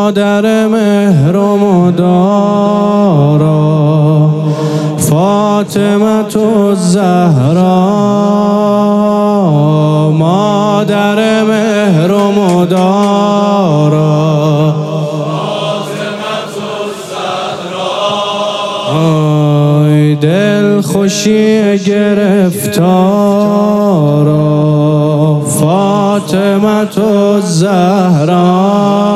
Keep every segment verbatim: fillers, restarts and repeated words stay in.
مادر مهر و مدارا فاطمة الزهرا، مادر مهر و مدارا فاطمة الزهرا. آی دل خوشی گرفتارا فاطمة الزهرا،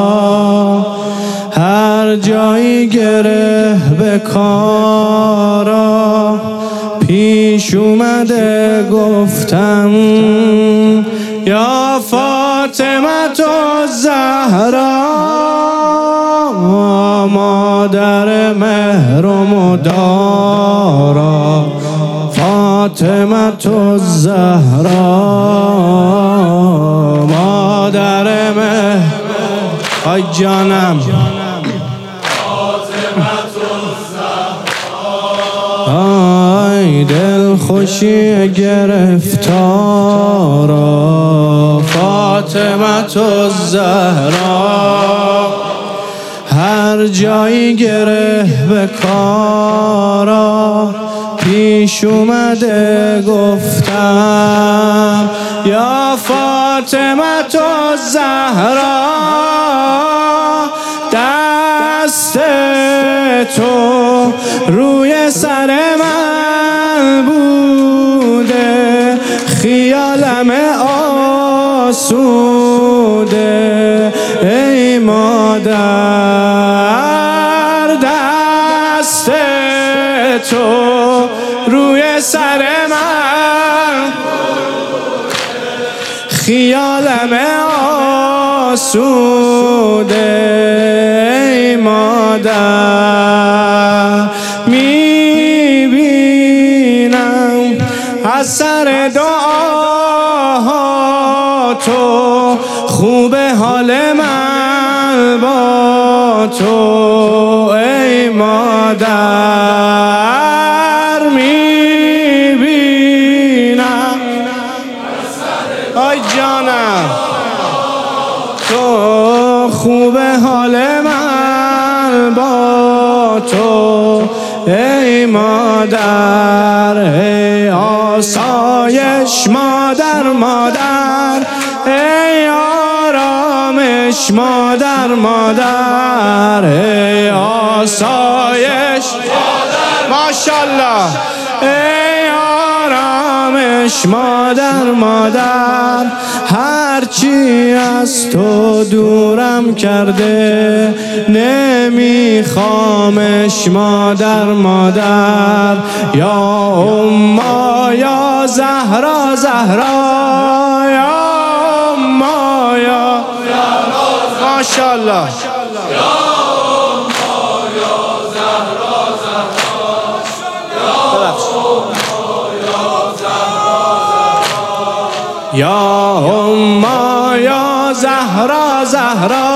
هر جایی گره به کارا پیش اومده گفتم یا فاطمة الزهرا، مادر مهر و مدارا فاطمة الزهرا، مادر مهر. آی جانم آی دل خوشی گرفتارا فاطمة الزهرا، هر جایی گره به کارا پیش اومده گفتم یا فاطمة الزهرا، دست تو روی سر من بوده خیالم آسوده، ای مادر دست تو روی سر من خیالم آسوده، ای مادر میبینم اثر دعاها تو، خوب حال من با تو، ای مادر میبینم آی جانم تو، خوب حال من با تو، ای مادر، ای آسایش مادر مادر، ای آرامش مادر مادر، ای آسایش ماشاءالله، ای آرامش مادر مادر، هرچی از تو دورم کرده نمیخوامش مادر مادر، یا اما یا زهرا زهرا، یا اما یا ماشاءالله، یا اما یا زهرا زهرا، یا اما یا زهرا زهرا،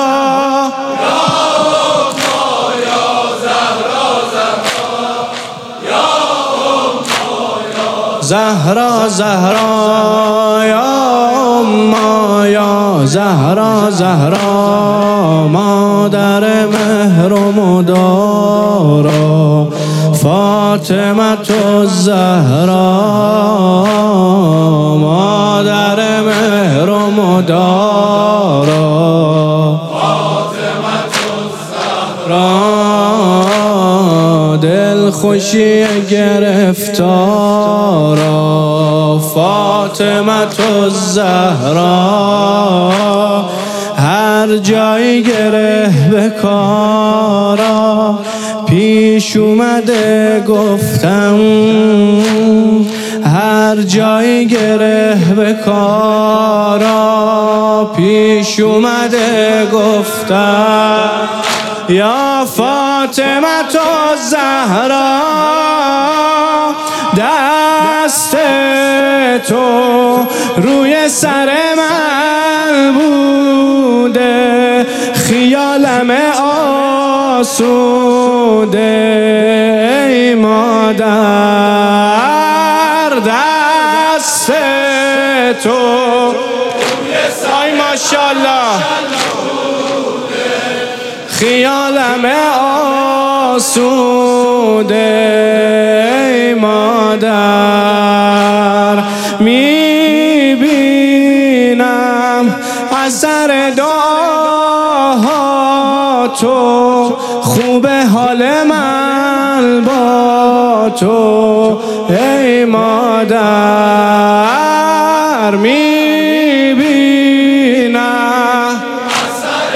زهرا زهرا، یا اما یا زهرا زهرا، مادر مهر و مدارا فاطمة الزهرا، مادر مهر و مدارا فاطمة الزهرا، دل خوشی گرفتارا فاطمة الزهرا، هر جایی گره به کارا پیش اومده گفتم، هر جایی گره به کارا پیش اومده گفتم یا فاطمة الزهرا، دست تو روی سر من بوده خیالم آسوده، ای مادر دست تو ای ماشاءالله خیالم آسوده مادر، میبینم اثر دعاها تو، خوب حال من با تو ای مادر، میبینم اثر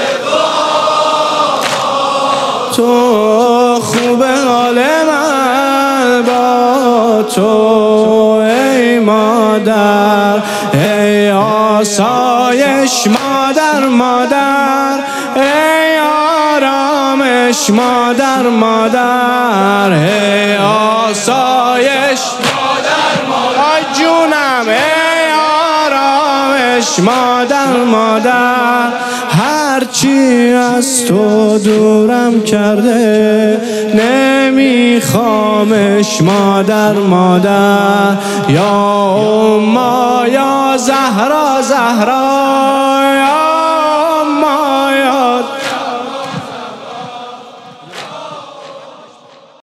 دعاها تو، خوب حال من با تو ای مادر، ای آسایش مادر مادر، ای آرامش مادر مادر، ای آسایش مادر مادر، آی جونم ای آرامش مادر مادر، هرچی از تو دورم کرده نمیخوامش مادر مادر، یا اما یا زهرا زهرا